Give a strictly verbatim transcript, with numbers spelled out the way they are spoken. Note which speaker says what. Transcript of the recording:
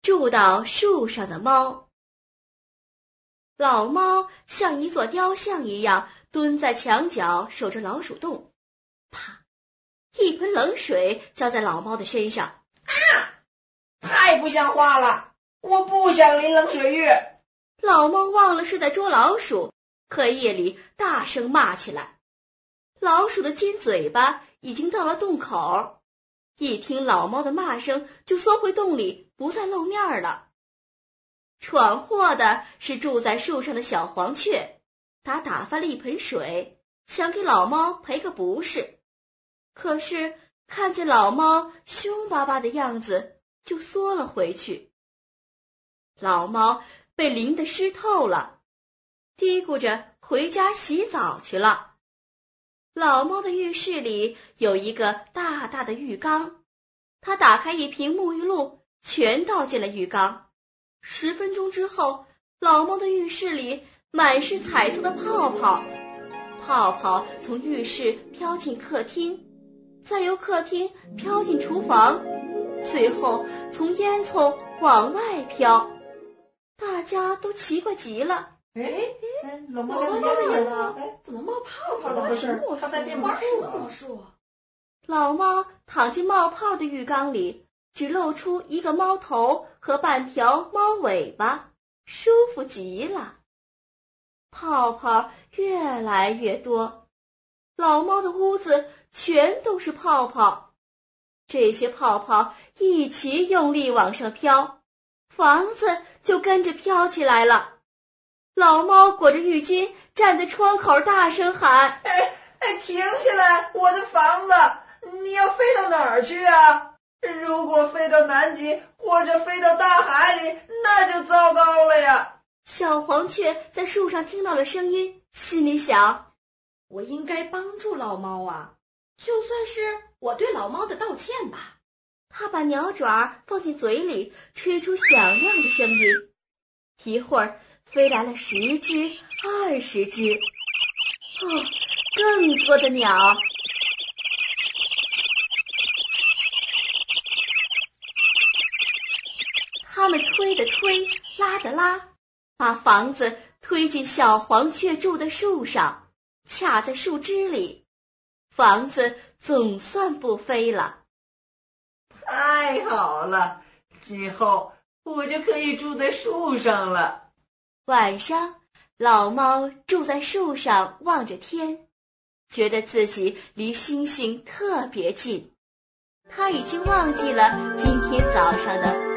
Speaker 1: 住到树上的猫。老猫像一座雕像一样蹲在墙角守着老鼠洞。啪！一盆冷水浇在老猫的身上。
Speaker 2: 啊！太不像话了！我不想淋冷水浴。
Speaker 1: 老猫忘了是在捉老鼠，可夜里大声骂起来。老鼠的尖嘴巴已经到了洞口，一听老猫的骂声就缩回洞里，不再露面了。闯祸的是住在树上的小黄雀，它打翻了一盆水，想给老猫赔个不是，可是看见老猫凶巴巴的样子，就缩了回去。老猫被淋得湿透了，嘀咕着回家洗澡去了。老猫的浴室里有一个大大的浴缸，它打开一瓶沐浴露，全倒进了浴缸。十分钟之后，老猫的浴室里满是彩色的泡泡，泡泡从浴室飘进客厅，再由客厅飘进厨房，最后从烟囱往外飘。大家都奇怪极了。
Speaker 2: 哎，老猫
Speaker 3: 在
Speaker 2: 哪里
Speaker 3: 了？哎，怎么冒泡泡了？
Speaker 2: 不是，它在变魔术
Speaker 3: 魔术。
Speaker 1: 老猫躺进冒泡的浴缸里，只露出一个猫头和半条猫尾巴，舒服极了。泡泡越来越多，老猫的屋子全都是泡泡。这些泡泡一起用力往上飘，房子就跟着飘起来了。老猫裹着浴巾站在窗口大声喊：
Speaker 2: 哎哎，停下来，我的房子！你要飞到哪儿去啊？如果飞到南极或者飞到大海里，那就糟糕了呀。
Speaker 1: 小黄雀在树上听到了声音，心里想，
Speaker 3: 我应该帮助老猫啊，就算是我对老猫的道歉吧。
Speaker 1: 它把鸟爪放进嘴里，吹出响亮的声音。一会儿飞来了十只、二十只，哦，更多的鸟。它们推的推，拉的拉，把房子推进小黄雀住的树上，卡在树枝里，房子总算不飞了。
Speaker 2: 太好了，今后我就可以住在树上了。
Speaker 1: 晚上，老猫住在树上望着天，觉得自己离星星特别近。它已经忘记了今天早上的